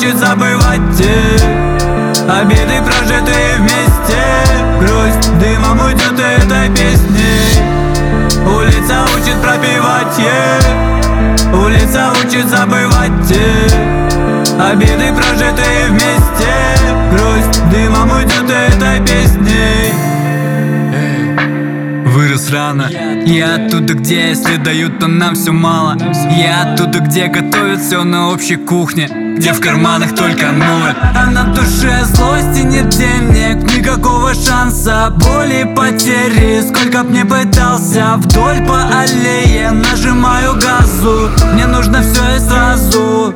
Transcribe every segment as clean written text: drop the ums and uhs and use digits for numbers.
учит забывать обиды, прожитые вместе. Грусть дымом уйдет этой песней. Улица учит пропевать, улица учит забывать обиды, прожитые вместе. Грусть дымом уйдет этой песней. Вырос рано. Я оттуда, где если дают, то нам все мало. Я оттуда, где готовят все на общей кухне, где в карманах только ноль, а на душе злости нет денег. Никакого шанса, боли, потери. Сколько б не пытался, вдоль по аллее нажимаю газу. Мне нужно все и сразу.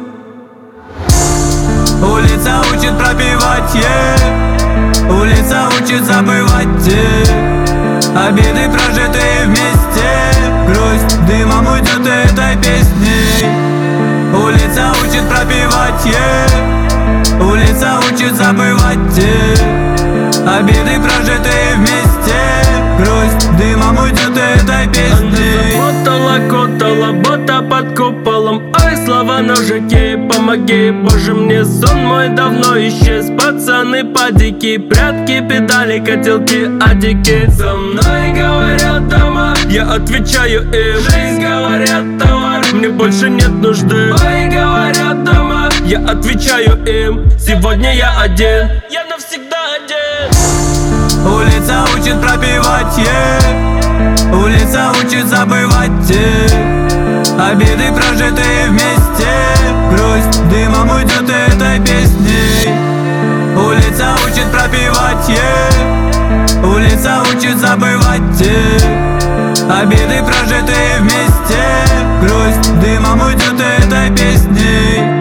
Улица учит пропевать, улица учит забывать обиды, прожитые вместе. Грусть дымом уйдет этой песней. Улица учит пропевать, улица учит забывать обиды, прожитые вместе. Грусть дымом уйдет этой песней. Заботала, котала, бота под куполом. Ой, слова ножики, помоги, боже, мне сон мой давно исчез. Пацаны падики, прятки, педали, котелки, адики. За мной говорят дома, я отвечаю им. Жизнь, говорят, товар, мне больше нет нужды. Ой, говорят дома, я отвечаю им. Сегодня я один, я навсегда один. Улица учит пропевать, улица учит забывать обиды, прожитые вместе. Грусть дымом уйдет этой песней. Улица учит пропевать, улица учит забывать обиды, прожитые вместе. Грусть дымом уйдет этой песней.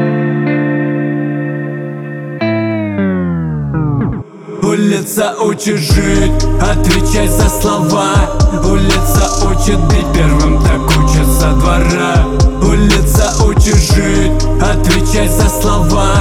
Улица учит жить, отвечать за слова. Улица учит бить первым, так учат со двора. Улица учит жить, отвечать за слова.